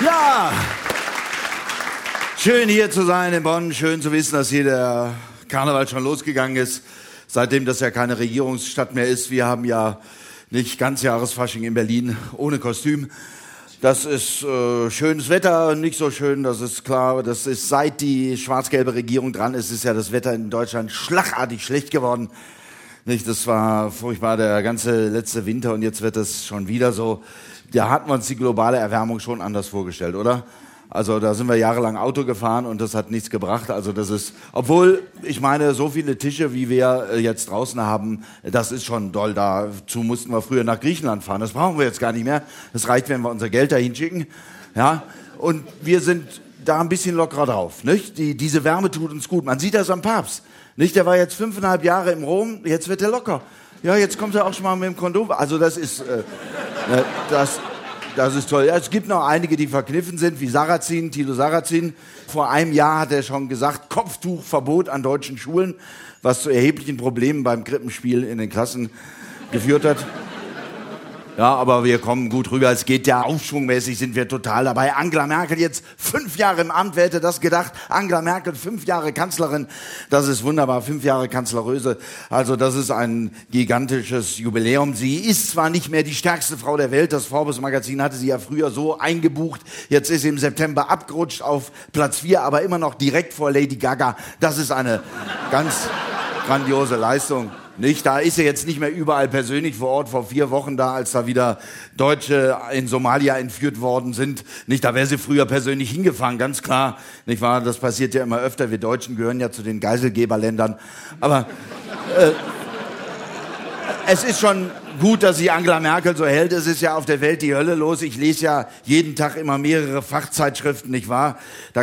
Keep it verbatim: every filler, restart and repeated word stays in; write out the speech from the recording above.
Ja, schön hier zu sein in Bonn, schön zu wissen, dass hier der Karneval schon losgegangen ist, seitdem das ja keine Regierungsstadt mehr ist. Wir haben ja nicht Ganzjahresfasching in Berlin ohne Kostüm. Das ist äh, schönes Wetter, nicht so schön, das ist klar. Das ist, seit die schwarz-gelbe Regierung dran ist, ist ja das Wetter in Deutschland schlagartig schlecht geworden. Nicht, das war furchtbar, der ganze letzte Winter, und jetzt wird es schon wieder so. Da hatten wir uns die globale Erwärmung schon anders vorgestellt, oder? Also da sind wir jahrelang Auto gefahren und das hat nichts gebracht. Also das ist, obwohl, ich meine, so viele Tische, wie wir jetzt draußen haben, das ist schon doll. Dazu mussten wir früher nach Griechenland fahren. Das brauchen wir jetzt gar nicht mehr. Das reicht, wenn wir unser Geld dahin schicken. Ja? Und wir sind da ein bisschen lockerer drauf. Nicht? Die, diese Wärme tut uns gut. Man sieht das am Papst. Nicht? Der war jetzt fünfeinhalb Jahre im Rom, jetzt wird er locker. Ja, jetzt kommt er auch schon mal mit dem Kondom. Also das ist, äh, das, das ist toll. Ja, es gibt noch einige, die verkniffen sind, wie Sarrazin, Thilo Sarrazin. Vor einem Jahr hat er schon gesagt, Kopftuchverbot an deutschen Schulen, was zu erheblichen Problemen beim Krippenspiel in den Klassen geführt hat. Ja, aber wir kommen gut rüber. Es geht ja aufschwungmäßig, sind wir total dabei. Angela Merkel jetzt fünf Jahre im Amt, wer hätte das gedacht? Angela Merkel, fünf Jahre Kanzlerin, das ist wunderbar, fünf Jahre Kanzleröse. Also das ist ein gigantisches Jubiläum. Sie ist zwar nicht mehr die stärkste Frau der Welt, das Forbes-Magazin hatte sie ja früher so eingebucht. Jetzt ist sie im September abgerutscht auf Platz vier, aber immer noch direkt vor Lady Gaga. Das ist eine ganz grandiose Leistung. Nicht, da ist er jetzt nicht mehr überall persönlich vor Ort, vor vier Wochen da, als da wieder Deutsche in Somalia entführt worden sind. Nicht, da wäre sie früher persönlich hingefahren, ganz klar. Nicht wahr? Das passiert ja immer öfter. Wir Deutschen gehören ja zu den Geiselgeberländern. Aber äh, es ist schon gut, dass sie Angela Merkel so hält. Es ist ja auf der Welt die Hölle los. Ich lese ja jeden Tag immer mehrere Fachzeitschriften, nicht wahr? Da